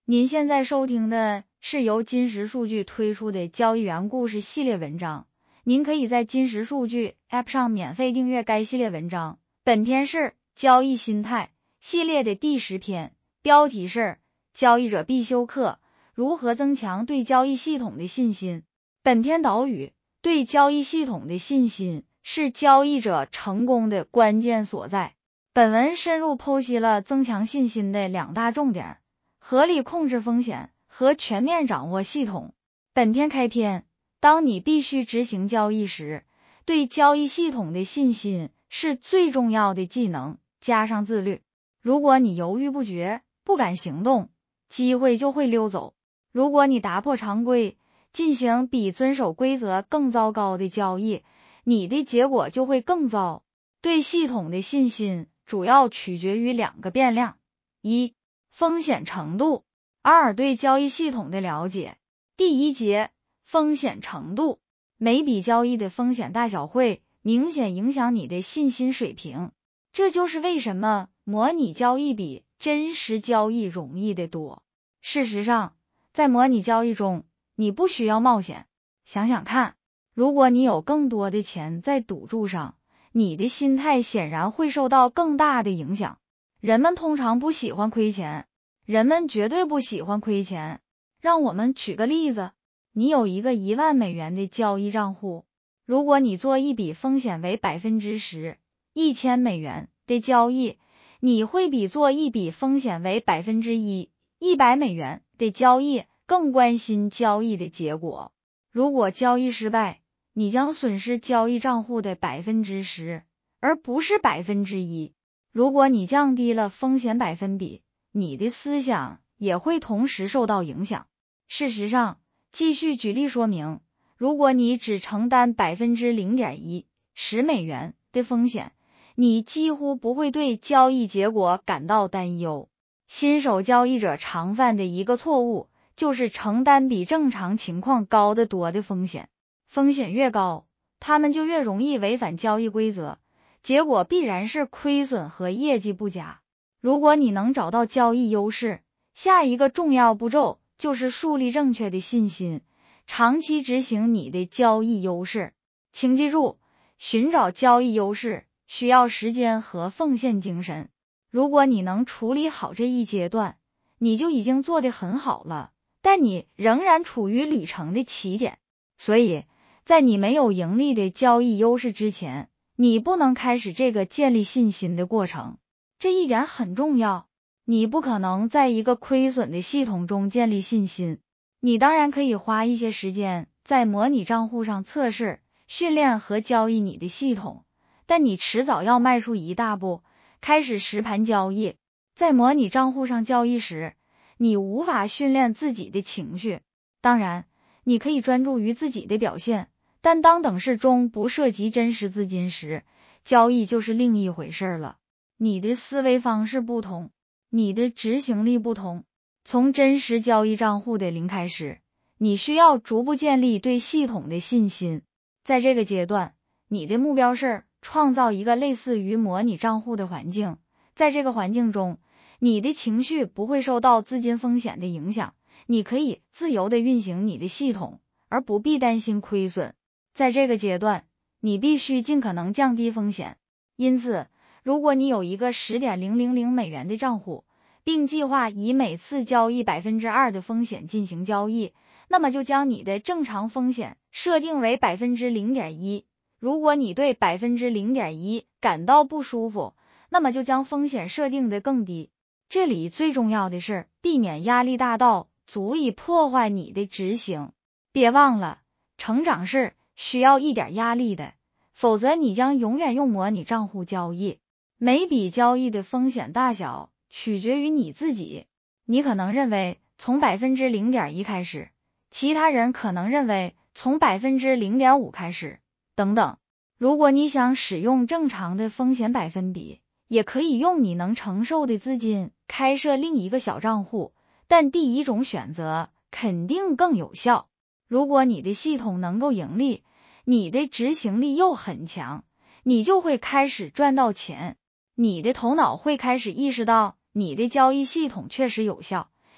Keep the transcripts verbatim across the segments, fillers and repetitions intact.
您现在收听的是由金石数据推出的交易员故事系列文章，您可以在金石数据 App 上免费订阅该系列文章。本篇是交易心态系列的第十篇，标题是交易者必修课，如何增强对交易系统的信心。本篇导语：对交易系统的信心是交易者成功的关键所在。本文深入剖析了增强信心的两大重点：合理控制风险和全面掌握系统。本篇开篇，当你必须执行交易时，对交易系统的信心是最重要的技能，加上自律。如果你犹豫不决，不敢行动，机会就会溜走。如果你打破常规，进行比遵守规则更糟糕的交易，你的结果就会更糟。对系统的信心主要取决于两个变量：一、风险程度；二、对交易系统的了解。第一节，风险程度。每笔交易的风险大小会明显影响你的信心水平，这就是为什么模拟交易比真实交易容易得多。事实上，在模拟交易中，你不需要冒险。想想看，如果你有更多的钱在赌注上，你的心态显然会受到更大的影响。人们通常不喜欢亏钱，人们绝对不喜欢亏钱。让我们举个例子，你有一个一万美元的交易账户，如果你做一笔风险为 百分之十， 一千美元的交易，你会比做一笔风险为 百分之一， 一百美元的交易更关心交易的结果。如果交易失败，你将损失交易账户的 百分之十， 而不是 百分之一。如果你降低了风险百分比，你的思想也会同时受到影响。事实上，继续举例说明，如果你只承担 百分之零点一， 十美元的风险，你几乎不会对交易结果感到担忧。新手交易者常犯的一个错误，就是承担比正常情况高得多的风险。风险越高，他们就越容易违反交易规则，结果必然是亏损和业绩不佳。如果你能找到交易优势，下一个重要步骤就是树立正确的信心，长期执行你的交易优势。请记住，寻找交易优势需要时间和奉献精神。如果你能处理好这一阶段，你就已经做得很好了，但你仍然处于旅程的起点。所以，在你没有盈利的交易优势之前，你不能开始这个建立信心的过程。这一点很重要。你不可能在一个亏损的系统中建立信心。你当然可以花一些时间在模拟账户上测试、训练和交易你的系统，但你迟早要迈出一大步，开始实盘交易。在模拟账户上交易时，你无法训练自己的情绪。当然，你可以专注于自己的表现，但当等式中不涉及真实资金时，交易就是另一回事了。你的思维方式不同，你的执行力不同。从真实交易账户的零开始，你需要逐步建立对系统的信心。在这个阶段，你的目标是创造一个类似于模拟账户的环境。在这个环境中，你的情绪不会受到资金风险的影响，你可以自由地运行你的系统，而不必担心亏损。在这个阶段，你必须尽可能降低风险。因此，如果你有一个 十点零零零 美元的账户，并计划以每次交易 百分之二 的风险进行交易，那么就将你的正常风险设定为 百分之零点一。 如果你对 百分之零点一 感到不舒服，那么就将风险设定得更低。这里最重要的是避免压力大到足以破坏你的执行。别忘了，成长是需要一点压力的，否则你将永远用模拟账户交易。每笔交易的风险大小取决于你自己。你可能认为从 百分之零点一 开始，其他人可能认为从 百分之零点五 开始，等等。如果你想使用正常的风险百分比，也可以用你能承受的资金开设另一个小账户，但第一种选择肯定更有效。如果你的系统能够盈利，你的执行力又很强，你就会开始赚到钱。你的头脑会开始意识到你的交易系统确实有效，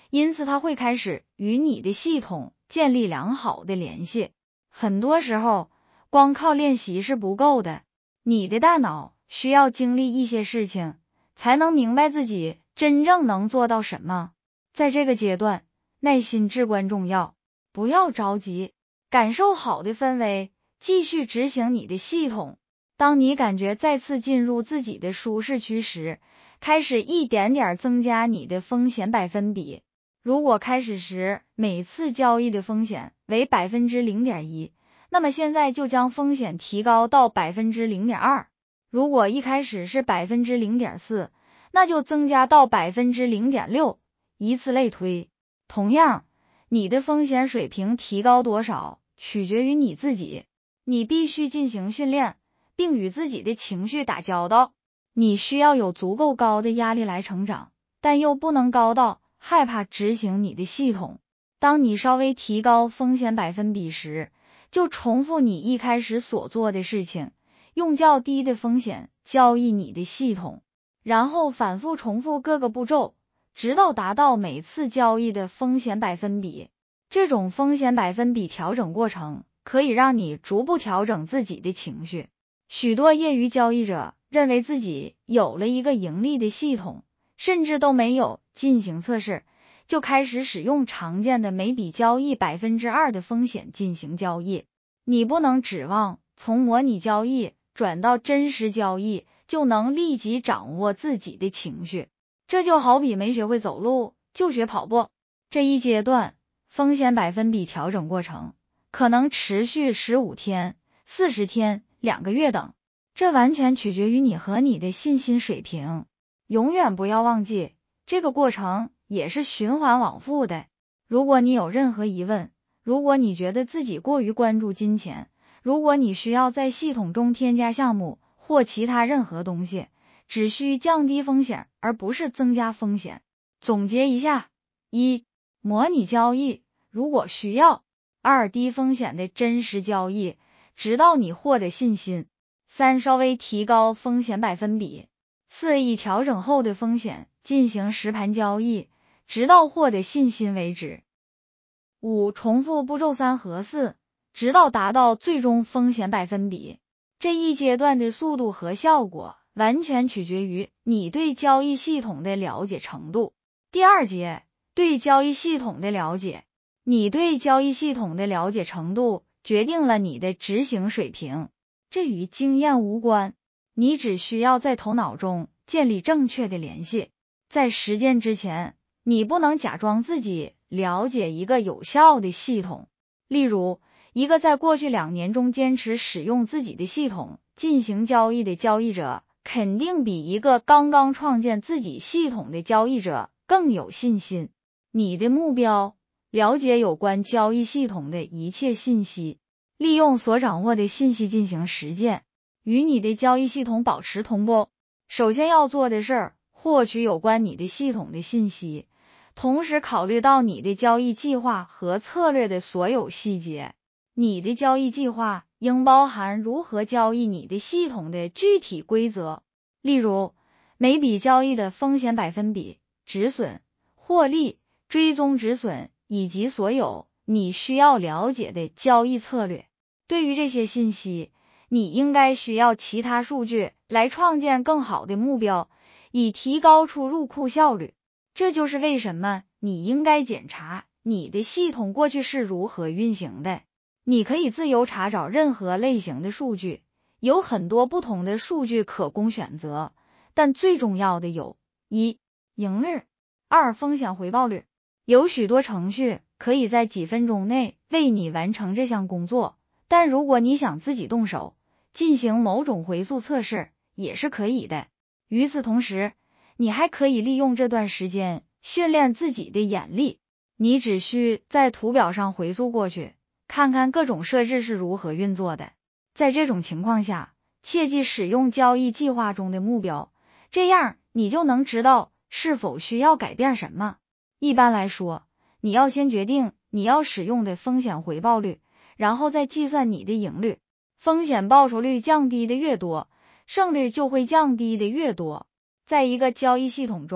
因此它会开始与你的系统建立良好的联系。很多时候，光靠练习是不够的，你的大脑需要经历一些事情，才能明白自己真正能做到什么。在这个阶段，耐心至关重要，不要着急，感受好的氛围，继续执行你的系统。当你感觉再次进入自己的舒适区时，开始一点点增加你的风险百分比。如果开始时每次交易的风险为 百分之零点一， 那么现在就将风险提高到 百分之零点二。 如果一开始是 百分之零点四， 那就增加到 百分之零点六， 以此类推。同样，你的风险水平提高多少取决于你自己，你必须进行训练，并与自己的情绪打交道。你需要有足够高的压力来成长，但又不能高到害怕执行你的系统。当你稍微提高风险百分比时，就重复你一开始所做的事情，用较低的风险交易你的系统，然后反复重复各个步骤，直到达到每次交易的风险百分比。这种风险百分比调整过程可以让你逐步调整自己的情绪。许多业余交易者认为自己有了一个盈利的系统，甚至都没有进行测试，就开始使用常见的每笔交易 百分之二 的风险进行交易。你不能指望从模拟交易转到真实交易就能立即掌握自己的情绪。这就好比没学会走路就学跑步，这一阶段风险百分比调整过程可能持续十五天、四十天、两个月等，这完全取决于你和你的信心水平。永远不要忘记，这个过程也是循环往复的。如果你有任何疑问，如果你觉得自己过于关注金钱，如果你需要在系统中添加项目或其他任何东西，只需降低风险而不是增加风险。总结一下：一、模拟交易，如果需要；二、低风险的真实交易，直到你获得信心；三、稍微提高风险百分比；四、以调整后的风险进行实盘交易，直到获得信心为止；五、重复步骤三和四，直到达到最终风险百分比。这一阶段的速度和效果完全取决于你对交易系统的了解程度。第二节，对交易系统的了解。你对交易系统的了解程度决定了你的执行水平，这与经验无关，你只需要在头脑中建立正确的联系。在实践之前，你不能假装自己了解一个有效的系统。例如，一个在过去两年中坚持使用自己的系统进行交易的交易者，肯定比一个刚刚创建自己系统的交易者更有信心。你的目标，了解有关交易系统的一切信息，利用所掌握的信息进行实践，与你的交易系统保持同步。首先要做的事，获取有关你的系统的信息，同时考虑到你的交易计划和策略的所有细节。你的交易计划应包含如何交易你的系统的具体规则，例如每笔交易的风险百分比、止损、获利、追踪止损以及所有你需要了解的交易策略。对于这些信息，你应该需要其他数据来创建更好的目标，以提高出入库效率。这就是为什么你应该检查你的系统过去是如何运行的。你可以自由查找任何类型的数据，有很多不同的数据可供选择，但最重要的有：一、盈率；二、风险回报率。有许多程序可以在几分钟内为你完成这项工作，但如果你想自己动手进行某种回溯测试，也是可以的。与此同时，你还可以利用这段时间训练自己的眼力。你只需在图表上回溯过去，看看各种设置是如何运作的。在这种情况下，切记使用交易计划中的目标，这样你就能知道是否需要改变什么。一般来说，你要先决定你要使用的风险回报率，然后再计算你的盈率。风险报酬率降低的越多，胜率就会降低的越多。在一个交易系统中，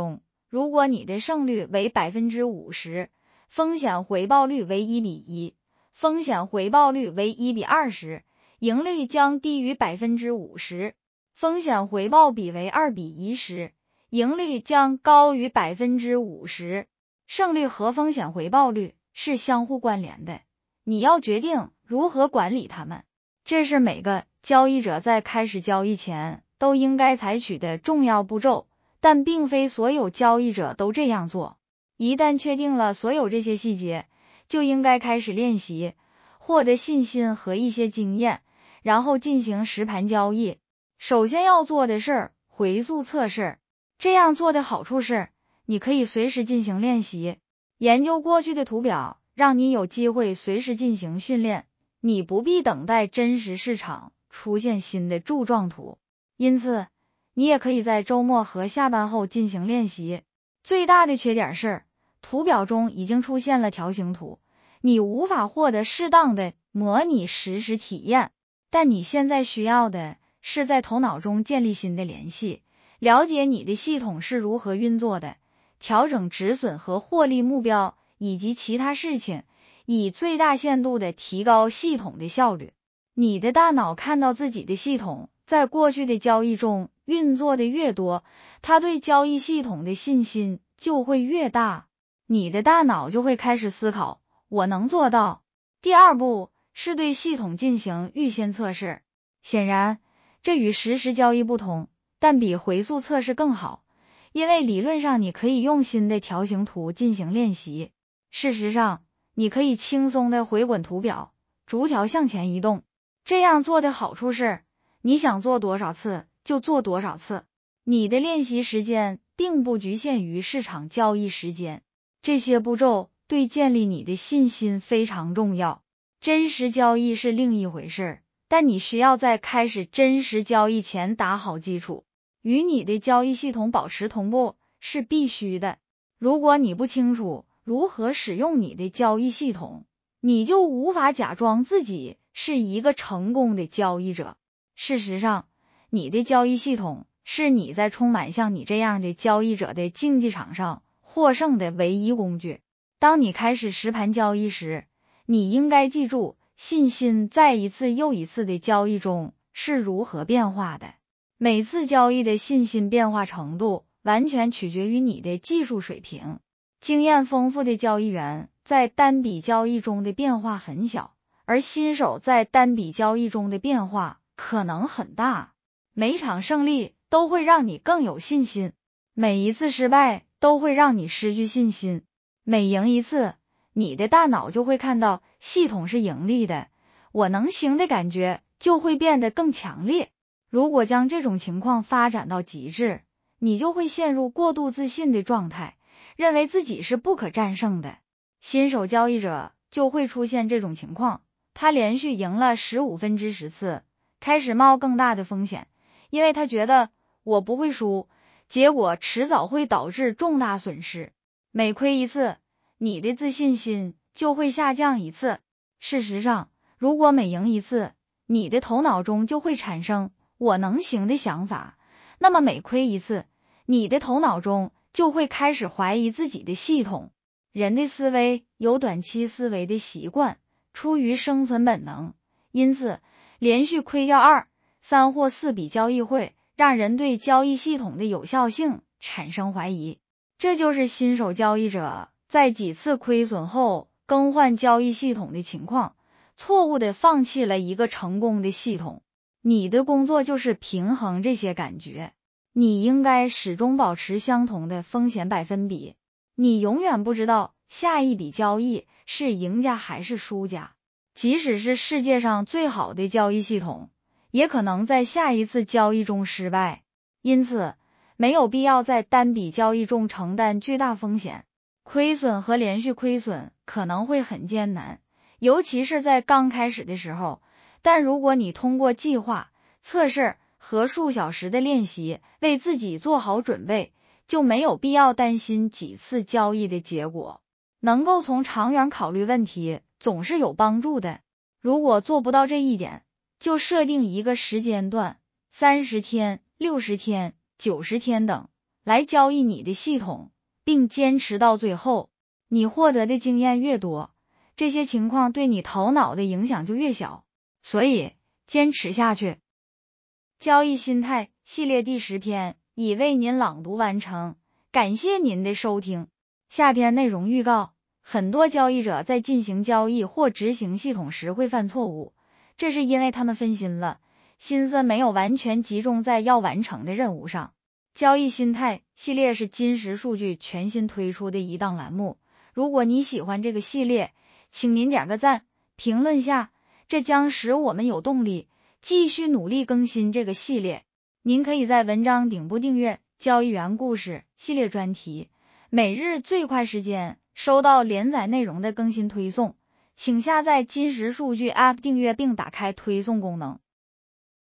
如果你的胜率为 百分之五十， 风险回报率为一比一，风险回报率为一比二十，盈率将低于 百分之五十， 风险回报比为二比一时，盈率将高于 百分之五十。 胜率和风险回报率是相互关联的，你要决定如何管理它们。这是每个交易者在开始交易前都应该采取的重要步骤，但并非所有交易者都这样做。一旦确定了所有这些细节，就应该开始练习，获得信心和一些经验，然后进行实盘交易。首先要做的是回溯测试，这样做的好处是，你可以随时进行练习，研究过去的图表，让你有机会随时进行训练，你不必等待真实市场出现新的柱状图。因此，你也可以在周末和下班后进行练习。最大的缺点是，图表中已经出现了条形图，你无法获得适当的模拟实时体验。但你现在需要的是在头脑中建立新的联系，了解你的系统是如何运作的，调整止损和获利目标以及其他事情，以最大限度的提高系统的效率。你的大脑看到自己的系统在过去的交易中运作的越多，它对交易系统的信心就会越大，你的大脑就会开始思考，我能做到。第二步是对系统进行预先测试。显然，这与实时交易不同，但比回溯测试更好，因为理论上你可以用新的条形图进行练习。事实上，你可以轻松的回滚图表，逐条向前移动。这样做的好处是，你想做多少次就做多少次，你的练习时间并不局限于市场交易时间。这些步骤对建立你的信心非常重要。真实交易是另一回事，但你需要在开始真实交易前打好基础，与你的交易系统保持同步是必须的。如果你不清楚如何使用你的交易系统，你就无法假装自己是一个成功的交易者。事实上，你的交易系统是你在充满像你这样的交易者的竞技场上获胜的唯一工具。当你开始实盘交易时，你应该记住，信心在一次又一次的交易中是如何变化的。每次交易的信心变化程度完全取决于你的技术水平。经验丰富的交易员在单笔交易中的变化很小，而新手在单笔交易中的变化可能很大。每场胜利都会让你更有信心，每一次失败都会让你失去信心。每赢一次，你的大脑就会看到系统是盈利的，我能行的感觉就会变得更强烈。如果将这种情况发展到极致，你就会陷入过度自信的状态，认为自己是不可战胜的。新手交易者就会出现这种情况，他连续赢了十五分之十次，开始冒更大的风险，因为他觉得我不会输，结果迟早会导致重大损失。每亏一次，你的自信心就会下降一次。事实上，如果每赢一次，你的头脑中就会产生我能行的想法，那么每亏一次，你的头脑中就会开始怀疑自己的系统。人的思维有短期思维的习惯，出于生存本能，因此连续亏掉二、三或四笔交易会让人对交易系统的有效性产生怀疑。这就是新手交易者在几次亏损后更换交易系统的情况，错误地放弃了一个成功的系统。你的工作就是平衡这些感觉，你应该始终保持相同的风险百分比。你永远不知道下一笔交易是赢家还是输家，即使是世界上最好的交易系统，也可能在下一次交易中失败。因此，没有必要在单笔交易中承担巨大风险。亏损和连续亏损可能会很艰难，尤其是在刚开始的时候，但如果你通过计划、测试和数小时的练习为自己做好准备，就没有必要担心几次交易的结果。能够从长远考虑问题总是有帮助的。如果做不到这一点，就设定一个时间段，三十天、六十天、九十天等，来交易你的系统， 并坚持到最后，你获得的经验越多，这些情况对你头脑的影响就越小，所以坚持下去。交易心态系列第十篇已为您朗读完成，感谢您的收听。下篇内容预告：很多交易者在进行交易或执行系统时会犯错误，这是因为他们分心了，心思没有完全集中在要完成的任务上。交易心态系列是金石数据全新推出的一档栏目，如果你喜欢这个系列，请您点个赞，评论下，这将使我们有动力继续努力更新这个系列。您可以在文章顶部订阅交易员故事系列专题，每日最快时间收到连载内容的更新推送，请下载金石数据 App 订阅并打开推送功能。